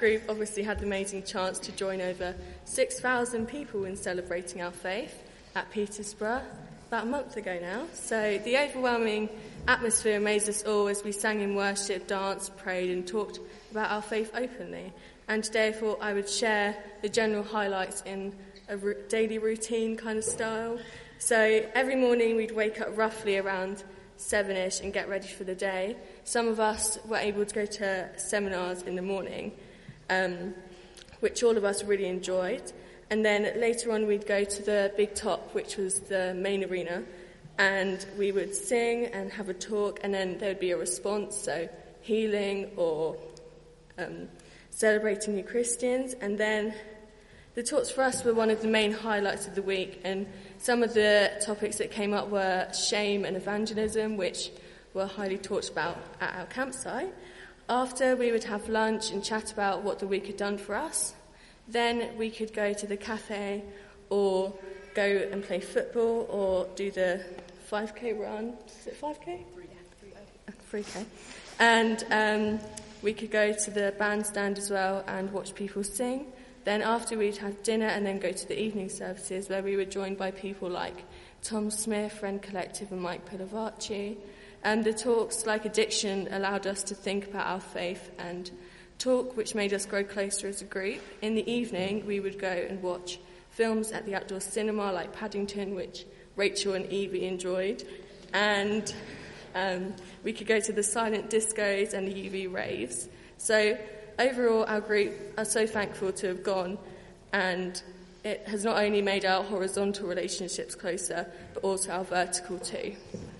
group obviously had the amazing chance to join over 6,000 people in celebrating our faith at Petersburg about a month ago now. So the overwhelming atmosphere amazed us all as we sang in worship, danced, prayed and talked about our faith openly. And today I thought I would share the general highlights in a daily routine kind of style. So every morning we'd wake up roughly around 7ish and get ready for the day. Some of us were able to go to seminars in the morning, which all of us really enjoyed. And then later on we'd go to the Big Top, which was the main arena, and we would sing and have a talk, and then there would be a response, so healing or celebrating new Christians. And then the talks for us were one of the main highlights of the week, and some of the topics that came up were shame and evangelism, which were highly talked about at our campsite. After, we would have lunch and chat about what the week had done for us. Then we could go to the cafe or go and play football or do the 5K run. Is it 5K? 3K. And we could go to the bandstand as well and watch people sing. Then after, we'd have dinner and then go to the evening services where we were joined by people like Tom Smith, Ren Collective and Mike Pilavachi. The talks, like Addiction, allowed us to think about our faith and talk, which made us grow closer as a group. In the evening, we would go and watch films at the outdoor cinema like Paddington, which Rachel and Evie enjoyed. And we could go to the silent discos and the UV raves. So overall, our group are so thankful to have gone, and it has not only made our horizontal relationships closer, but also our vertical too.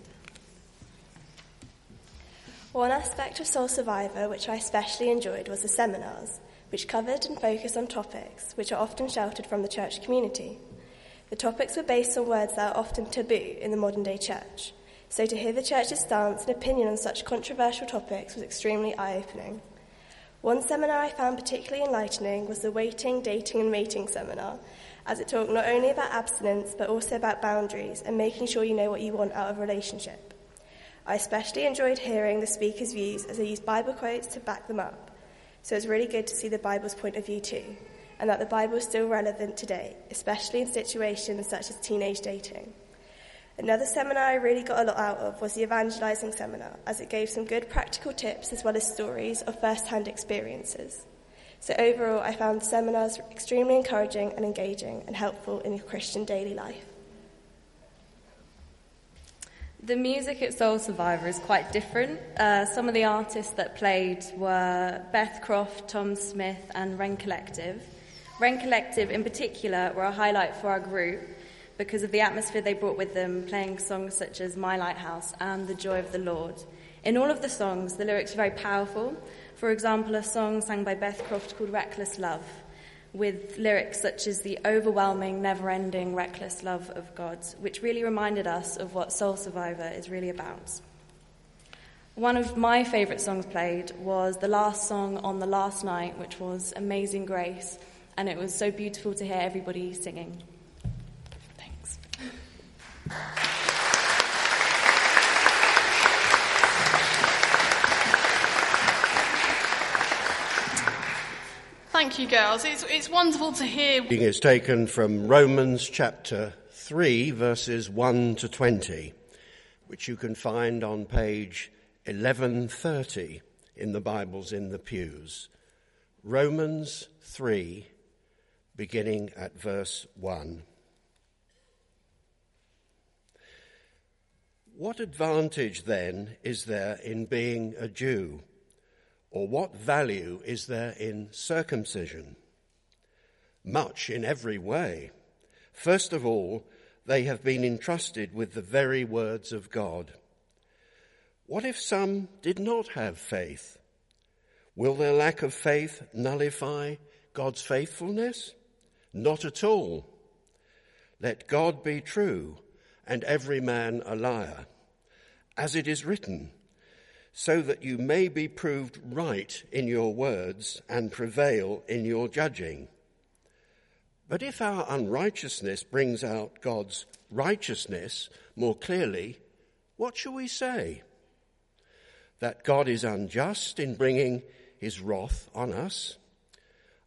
One aspect of Soul Survivor which I especially enjoyed was the seminars, which covered and focused on topics which are often sheltered from the church community. The topics were based on words that are often taboo in the modern day church, so to hear the church's stance and opinion on such controversial topics was extremely eye-opening. One seminar I found particularly enlightening was the Waiting, Dating and Mating seminar, as it talked not only about abstinence but also about boundaries and making sure you know what you want out of a relationship. I especially enjoyed hearing the speakers' views as they used Bible quotes to back them up. So it's really good to see the Bible's point of view too, and that the Bible is still relevant today, especially in situations such as teenage dating. Another seminar I really got a lot out of was the evangelizing seminar, as it gave some good practical tips as well as stories of first-hand experiences. So overall, I found the seminars extremely encouraging and engaging and helpful in your Christian daily life. The music at Soul Survivor is quite different. Some of the artists that played were Beth Croft, Tom Smith and Ren Collective. Ren Collective in particular were a highlight for our group because of the atmosphere they brought with them, playing songs such as My Lighthouse and The Joy of the Lord. In all of the songs, the lyrics are very powerful. For example, a song sung by Beth Croft called Reckless Love, with lyrics such as the overwhelming, never-ending, reckless love of God, which really reminded us of what Soul Survivor is really about. One of my favourite songs played was the last song on the last night, which was Amazing Grace, and it was so beautiful to hear everybody singing. Thanks. Thank you, girls. It's wonderful to hear. Reading is taken from Romans chapter 3, verses 1 to 20, which you can find on page 1130 in the Bibles in the pews. Romans 3, beginning at verse 1. What advantage, then, is there in being a Jew? Or what value is there in circumcision? Much in every way. First of all, they have been entrusted with the very words of God. What if some did not have faith? Will their lack of faith nullify God's faithfulness? Not at all. Let God be true and every man a liar, as it is written, so that you may be proved right in your words and prevail in your judging. But if our unrighteousness brings out God's righteousness more clearly, what shall we say? That God is unjust in bringing his wrath on us?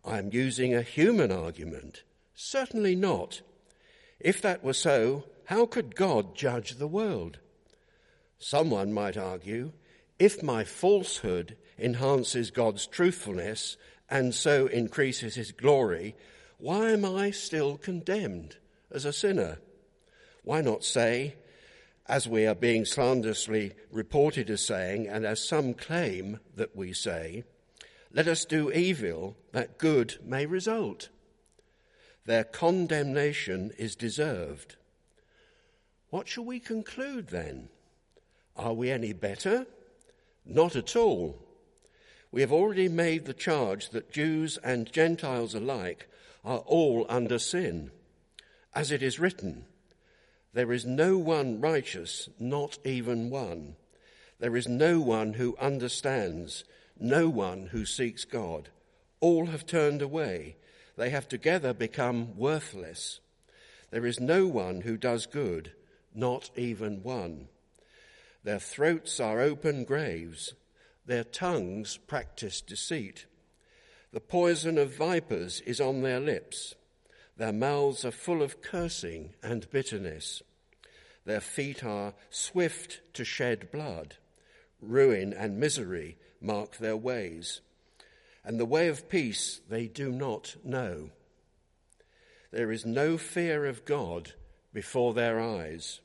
I am using a human argument. Certainly not. If that were so, how could God judge the world? Someone might argue, if my falsehood enhances God's truthfulness and so increases his glory, why am I still condemned as a sinner? Why not say, as we are being slanderously reported as saying, and as some claim that we say, let us do evil that good may result. Their condemnation is deserved. What shall we conclude then? Are we any better? Not at all. We have already made the charge that Jews and Gentiles alike are all under sin. As it is written, there is no one righteous, not even one. There is no one who understands, no one who seeks God. All have turned away. They have together become worthless. There is no one who does good, not even one. Their throats are open graves. Their tongues practice deceit. The poison of vipers is on their lips. Their mouths are full of cursing and bitterness. Their feet are swift to shed blood. Ruin and misery mark their ways, and the way of peace they do not know. There is no fear of God before their eyes.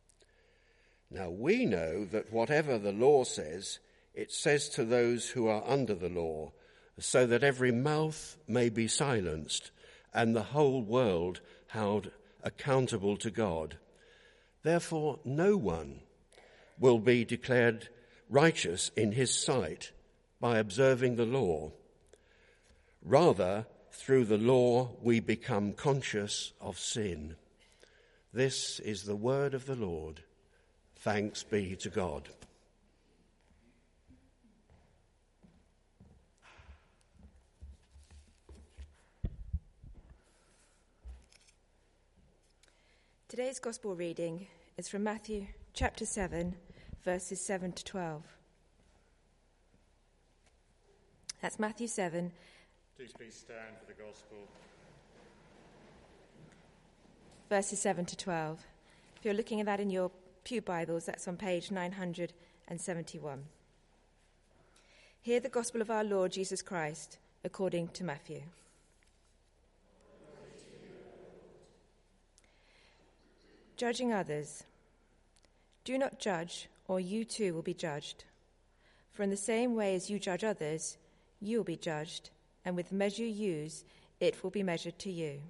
Now we know that whatever the law says, it says to those who are under the law, so that every mouth may be silenced and the whole world held accountable to God. Therefore no one will be declared righteous in his sight by observing the law. Rather, through the law we become conscious of sin. This is the word of the Lord. Thanks be to God. Today's Gospel reading is from Matthew chapter 7, verses 7 to 12. That's Matthew 7. Please stand for the Gospel. Verses 7 to 12. If you're looking at that in your Pew Bibles, that's on page 971. Hear the Gospel of our Lord Jesus Christ according to Matthew. Judging others. Do not judge, or you too will be judged. For in the same way as you judge others, you will be judged, and with the measure you use, it will be measured to you.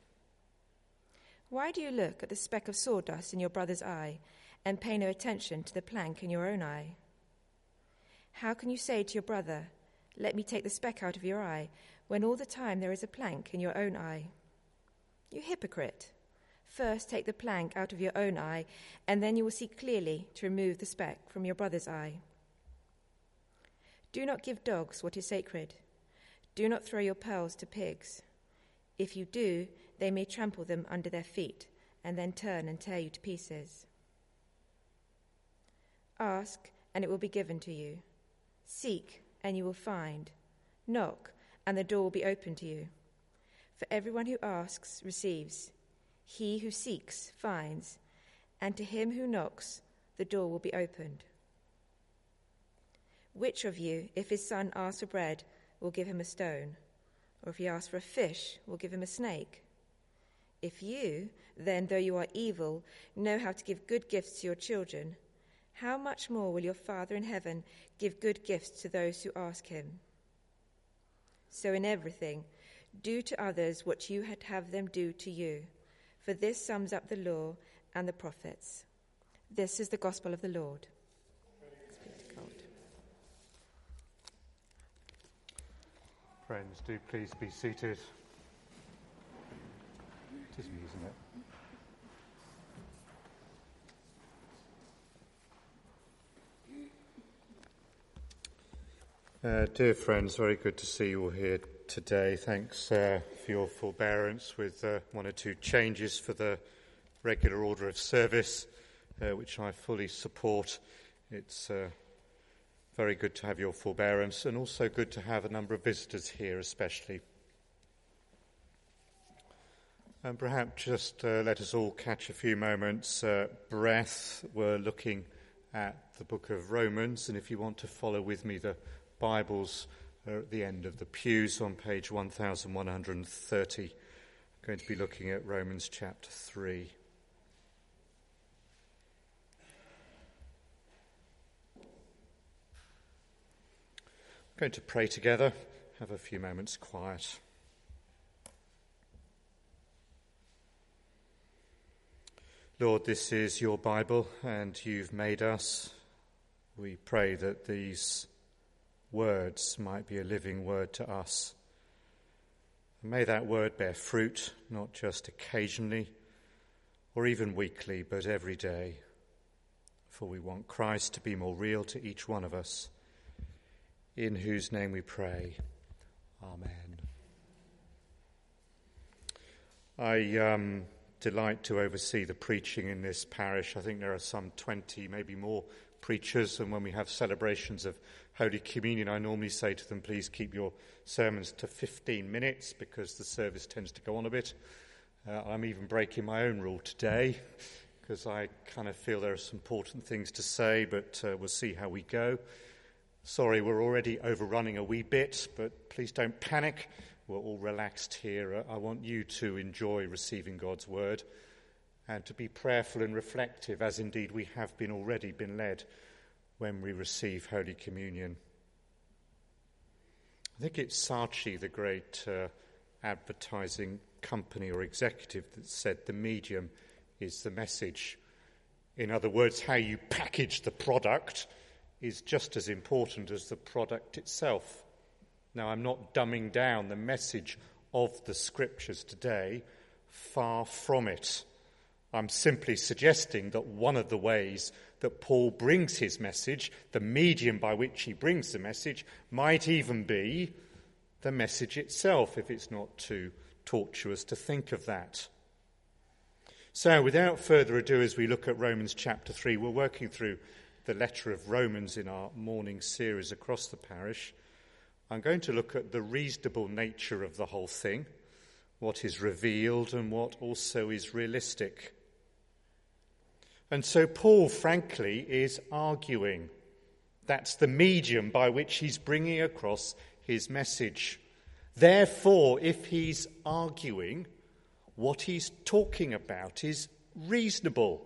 Why do you look at the speck of sawdust in your brother's eye and pay no attention to the plank in your own eye? How can you say to your brother, let me take the speck out of your eye, when all the time there is a plank in your own eye? You hypocrite! First take the plank out of your own eye, and then you will see clearly to remove the speck from your brother's eye. Do not give dogs what is sacred. Do not throw your pearls to pigs. If you do, they may trample them under their feet, and then turn and tear you to pieces. Ask, and it will be given to you. Seek, and you will find. Knock, and the door will be opened to you. For everyone who asks receives. He who seeks finds, and to him who knocks, the door will be opened. Which of you, if his son asks for bread, will give him a stone? Or if he asks for a fish, will give him a snake? If you, then, though you are evil, know how to give good gifts to your children, how much more will your Father in heaven give good gifts to those who ask him? So in everything, do to others what you had have them do to you. For this sums up the law and the prophets. This is the gospel of the Lord. Thanks be to God. Friends, do please be seated. It is me, isn't it? Dear friends, very good to see you all here today. Thanks for your forbearance with one or two changes for the regular order of service, which I fully support. It's very good to have your forbearance, and also good to have a number of visitors here especially. And perhaps just let us all catch a few moments' breath. We're looking at the book of Romans, and if you want to follow with me, the Bibles are at the end of the pews on page 1130. I'm going to be looking at Romans chapter 3. I'm going to pray together, have a few moments quiet. Lord, this is your Bible, and you've made us. We pray that these words might be a living word to us. And may that word bear fruit, not just occasionally or even weekly, but every day. For we want Christ to be more real to each one of us, in whose name we pray. Amen. I delight to oversee the preaching in this parish. I think there are some 20, maybe more preachers, and when we have celebrations of Holy Communion, I normally say to them, please keep your sermons to 15 minutes because the service tends to go on a bit. I'm even breaking my own rule today because I kind of feel there are some important things to say, but we'll see how we go. Sorry, we're already overrunning a wee bit, but please don't panic. We're all relaxed here. I want you to enjoy receiving God's word and to be prayerful and reflective, as indeed we have already been led when we receive Holy Communion. I think it's Saatchi, the great advertising company or executive, that said the medium is the message. In other words, how you package the product is just as important as the product itself. Now, I'm not dumbing down the message of the Scriptures today, far from it. I'm simply suggesting that one of the ways that Paul brings his message, the medium by which he brings the message, might even be the message itself, if it's not too tortuous to think of that. So, without further ado, as we look at Romans chapter 3, we're working through the letter of Romans in our morning series across the parish. I'm going to look at the reasonable nature of the whole thing, what is revealed and what also is realistic. And so Paul, frankly, is arguing. That's the medium by which he's bringing across his message. Therefore, if he's arguing, what he's talking about is reasonable.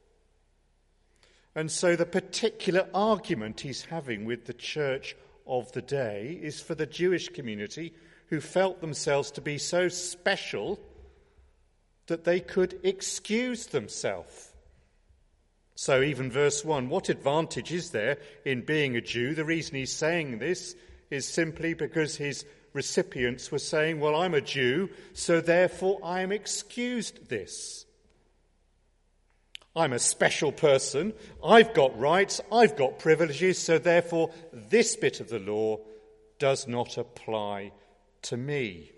And so the particular argument he's having with the church of the day is for the Jewish community who felt themselves to be so special that they could excuse themselves. So even verse 1, what advantage is there in being a Jew? The reason he's saying this is simply because his recipients were saying, well, I'm a Jew, so therefore I am excused this. I'm a special person, I've got rights, I've got privileges, so therefore this bit of the law does not apply to me.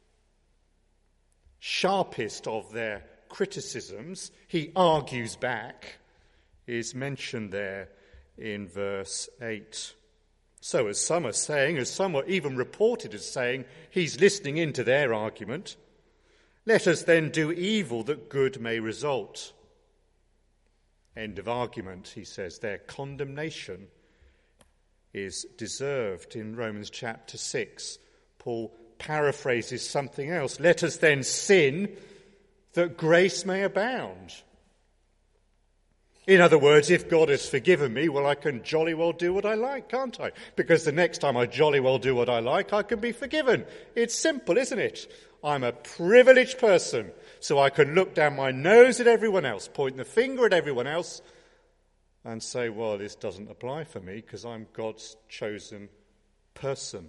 Sharpest of their criticisms, he argues back, is mentioned there in verse 8. So as some are saying, as some were even reported as saying, he's listening into their argument, let us then do evil that good may result. End of argument, he says. Their condemnation is deserved. In Romans chapter 6, Paul paraphrases something else. Let us then sin that grace may abound. In other words, if God has forgiven me, well, I can jolly well do what I like, can't I? Because the next time I jolly well do what I like, I can be forgiven. It's simple, isn't it? I'm a privileged person, so I can look down my nose at everyone else, point the finger at everyone else, and say, well, this doesn't apply for me because I'm God's chosen person.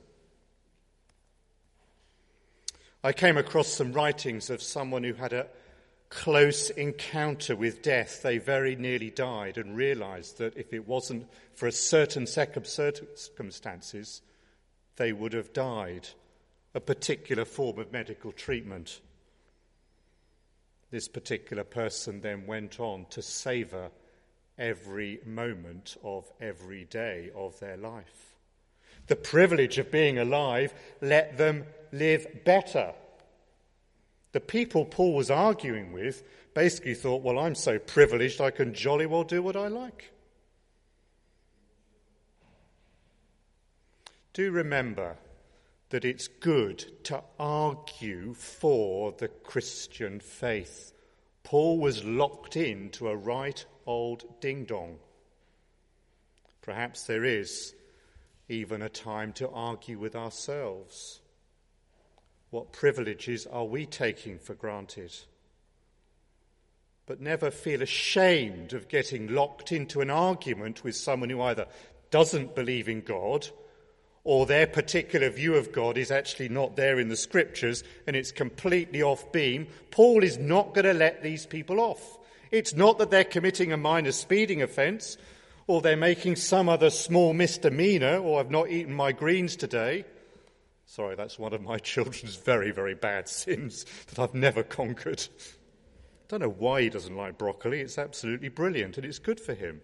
I came across some writings of someone who had a close encounter with death. They very nearly died and realized that if it wasn't for a certain set of circumstances, they would have died. A particular form of medical treatment. This particular person then went on to savour every moment of every day of their life. The privilege of being alive let them live better. The people Paul was arguing with basically thought, well, I'm so privileged I can jolly well do what I like. Do remember that it's good to argue for the Christian faith. Paul was locked into a right old ding-dong. Perhaps there is even a time to argue with ourselves. What privileges are we taking for granted? But never feel ashamed of getting locked into an argument with someone who either doesn't believe in God, or their particular view of God is actually not there in the scriptures and it's completely off beam. Paul is not going to let these people off. It's not that they're committing a minor speeding offence, or they're making some other small misdemeanour, or I've not eaten my greens today. Sorry, that's one of my children's very, very bad sins that I've never conquered. I don't know why he doesn't like broccoli. It's absolutely brilliant and it's good for him.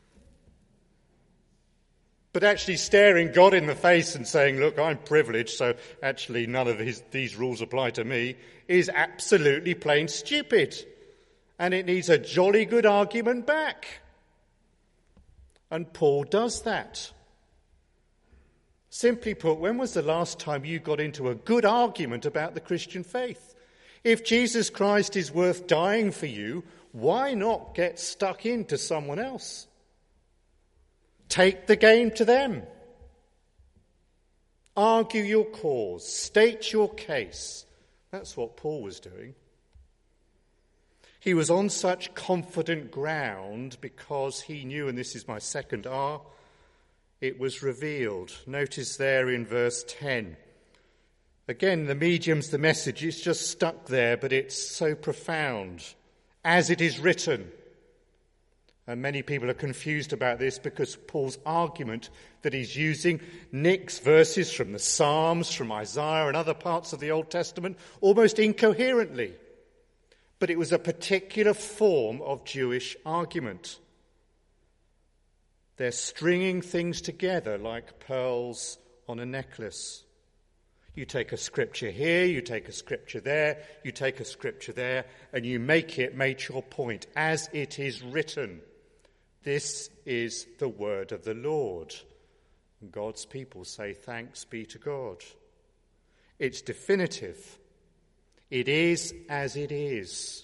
But actually staring God in the face and saying, look, I'm privileged, so actually none of these rules apply to me, is absolutely plain stupid. And it needs a jolly good argument back. And Paul does that. Simply put, when was the last time you got into a good argument about the Christian faith? If Jesus Christ is worth dying for you, why not get stuck into someone else? Take the game to them. Argue your cause. State your case. That's what Paul was doing. He was on such confident ground because he knew, and this is my second R, it was revealed. Notice there in verse 10. Again, the medium's the message. It's just stuck there, but it's so profound. As it is written. And many people are confused about this because Paul's argument that he's using nicks verses from the Psalms, from Isaiah and other parts of the Old Testament almost incoherently. But it was a particular form of Jewish argument. They're stringing things together like pearls on a necklace. You take a scripture here, you take a scripture there, you take a scripture there, and you make your point, as it is written. This is the word of the Lord. And God's people say, thanks be to God. It's definitive. It is as it is.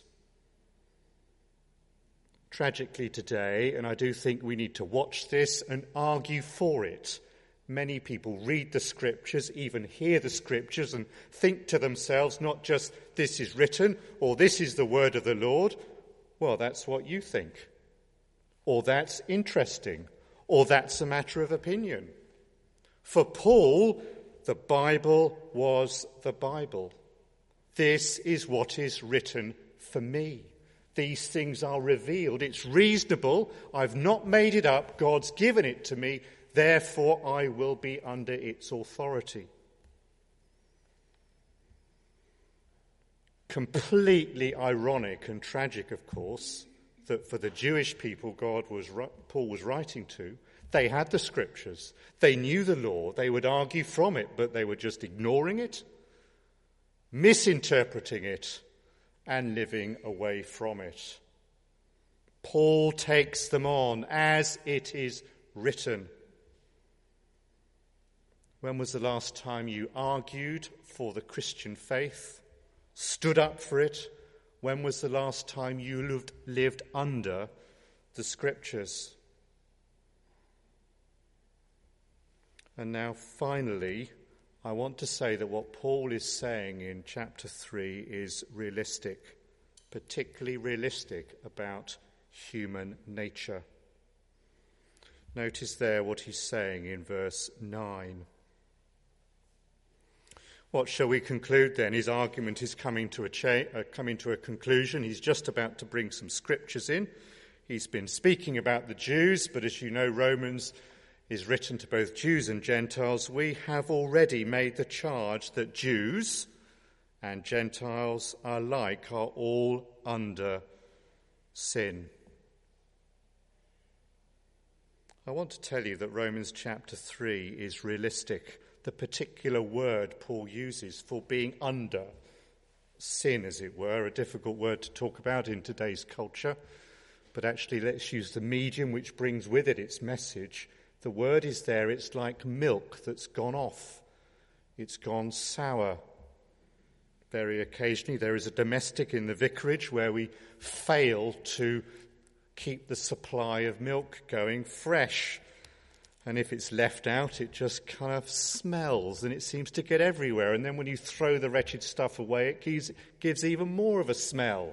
Tragically today, and I do think we need to watch this and argue for it, many people read the scriptures, even hear the scriptures, and think to themselves, not just this is written, or this is the word of the Lord. Well, that's what you think. Or that's interesting, or that's a matter of opinion. For Paul, the Bible was the Bible. This is what is written for me. These things are revealed. It's reasonable. I've not made it up. God's given it to me. Therefore, I will be under its authority. Completely ironic and tragic, of course, that for the Jewish people Paul was writing to, they had the scriptures, they knew the law, they would argue from it, but they were just ignoring it, misinterpreting it, and living away from it. Paul takes them on as it is written. When was the last time you argued for the Christian faith, stood up for it? When was the last time you lived under the scriptures? And now finally, I want to say that what Paul is saying in chapter 3 is realistic, particularly realistic about human nature. Notice there what he's saying in verse 9. What shall we conclude then? His argument is coming to a conclusion. He's just about to bring some scriptures in. He's been speaking about the Jews, but as you know, Romans is written to both Jews and Gentiles. We have already made the charge that Jews and Gentiles alike are all under sin. I want to tell you that Romans chapter 3 is realistic. The particular word Paul uses for being under sin, as it were, a difficult word to talk about in today's culture, but actually let's use the medium which brings with it its message. The word is there, it's like milk that's gone off. It's gone sour. Very occasionally there is a domestic in the vicarage where we fail to keep the supply of milk going fresh. And if it's left out, it just kind of smells and it seems to get everywhere. And then when you throw the wretched stuff away, it gives even more of a smell.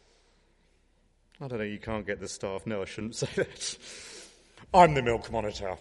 I don't know, you can't get the staff. No, I shouldn't say that. I'm the milk monitor.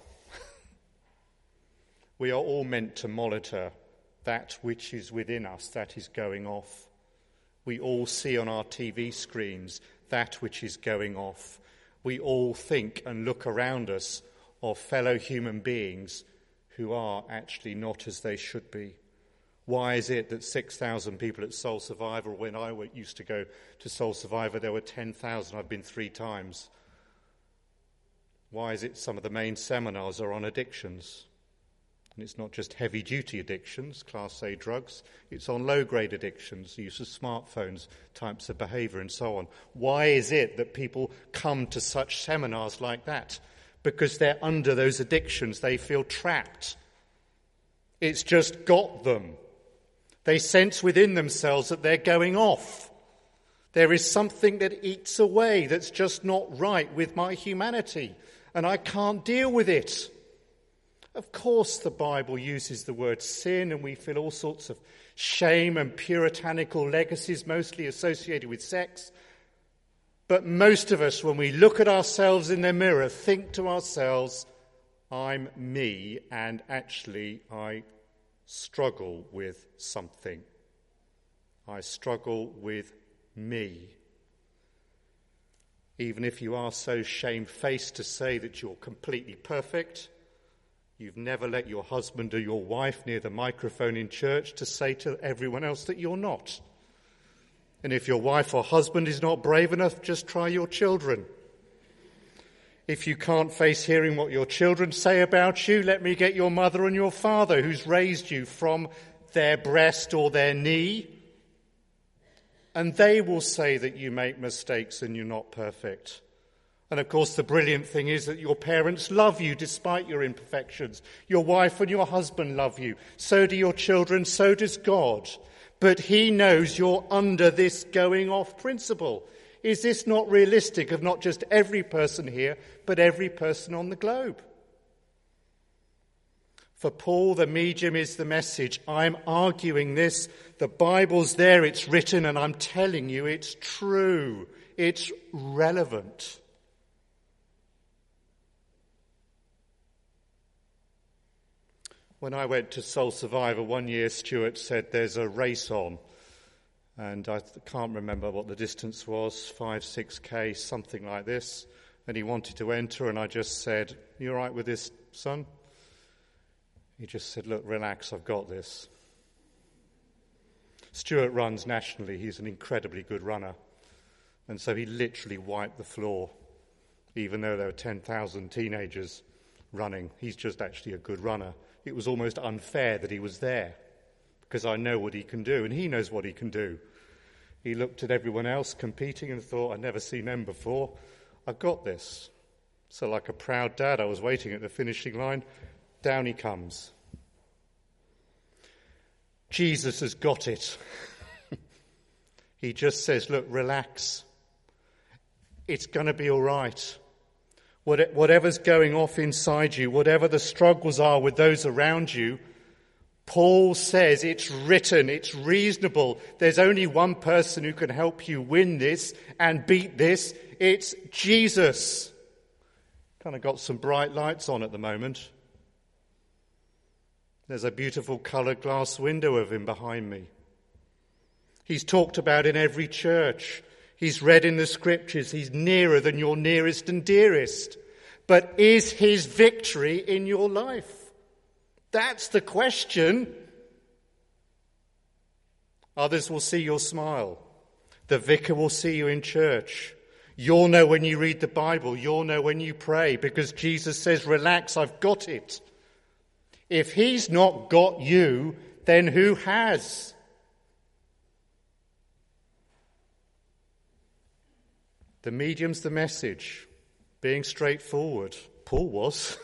We are all meant to monitor that which is within us, that is going off. We all see on our TV screens that which is going off. We all think and look around us of fellow human beings who are actually not as they should be. Why is it that 6,000 people at Soul Survivor, when I used to go to Soul Survivor, there were 10,000, I've been 3 times. Why is it some of the main seminars are on addictions? And it's not just heavy-duty addictions, Class A drugs, it's on low-grade addictions, use of smartphones, types of behaviour and so on. Why is it that people come to such seminars like that? Because they're under those addictions, they feel trapped. It's just got them. They sense within themselves that they're going off. There is something that eats away that's just not right with my humanity, and I can't deal with it. Of course, the Bible uses the word sin, and we feel all sorts of shame and puritanical legacies, mostly associated with sex. But most of us, when we look at ourselves in the mirror, think to ourselves, I'm me, and actually I struggle with something. I struggle with me. Even if you are so shamefaced to say that you're completely perfect, you've never let your husband or your wife near the microphone in church to say to everyone else that you're not. And if your wife or husband is not brave enough, just try your children. If you can't face hearing what your children say about you, let me get your mother and your father who's raised you from their breast or their knee. And they will say that you make mistakes and you're not perfect. And of course, the brilliant thing is that your parents love you despite your imperfections. Your wife and your husband love you. So do your children, so does God. But he knows you're under this going off principle. Is this not realistic of not just every person here, but every person on the globe? For Paul, the medium is the message. I'm arguing this. The Bible's there, it's written, and I'm telling you it's true. It's relevant. When I went to Soul Survivor one year, Stuart said there's a race on. And I can't remember what the distance was, 5-6K, something like this. And he wanted to enter, and I just said, you all right with this, son? He just said, look, relax, I've got this. Stuart runs nationally. He's an incredibly good runner. And so he literally wiped the floor, even though there were 10,000 teenagers running. He's just actually a good runner. It was almost unfair that he was there, because I know what he can do, and he knows what he can do. He looked at everyone else competing and thought, I've never seen them before. I've got this. So like a proud dad, I was waiting at the finishing line. Down he comes. Jesus has got it. He just says, look, relax. It's going to be all right. Whatever's going off inside you, whatever the struggles are with those around you, Paul says it's written, it's reasonable. There's only one person who can help you win this and beat this. It's Jesus. Kind of got some bright lights on at the moment. There's a beautiful coloured glass window of him behind me. He's talked about in every church. He's read in the scriptures. He's nearer than your nearest and dearest. But is his victory in your life? That's the question. Others will see your smile. The vicar will see you in church. You'll know when you read the Bible. You'll know when you pray, because Jesus says, relax, I've got it. If he's not got you, then who has? The medium's the message. Being straightforward. Paul was.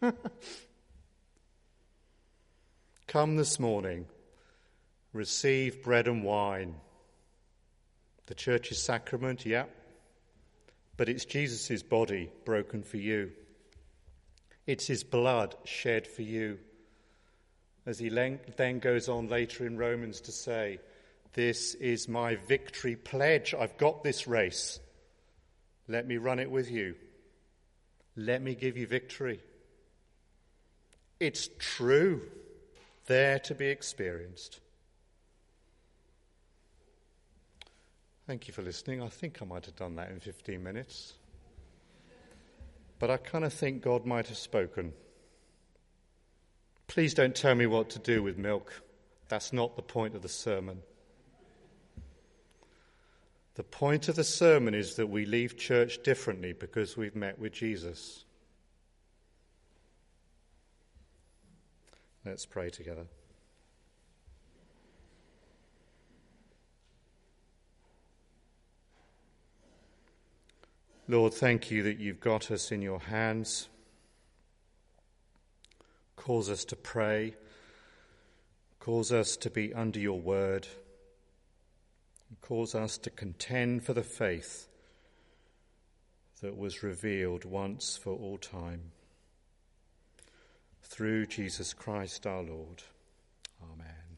Come this morning. Receive bread and wine. The church's sacrament, yeah. But it's Jesus' body broken for you. It's his blood shed for you. As he then goes on later in Romans to say, this is my victory pledge. I've got this race. Let me run it with you. Let me give you victory. It's true, there to be experienced. Thank you for listening. I think I might have done that in 15 minutes. But I kind of think God might have spoken. Please don't tell me what to do with milk. That's not the point of the sermon. The point of the sermon is that we leave church differently because we've met with Jesus. Let's pray together. Lord, thank you that you've got us in your hands. Cause us to pray. Cause us to be under your word. Cause us to contend for the faith that was revealed once for all time. Through Jesus Christ our Lord. Amen.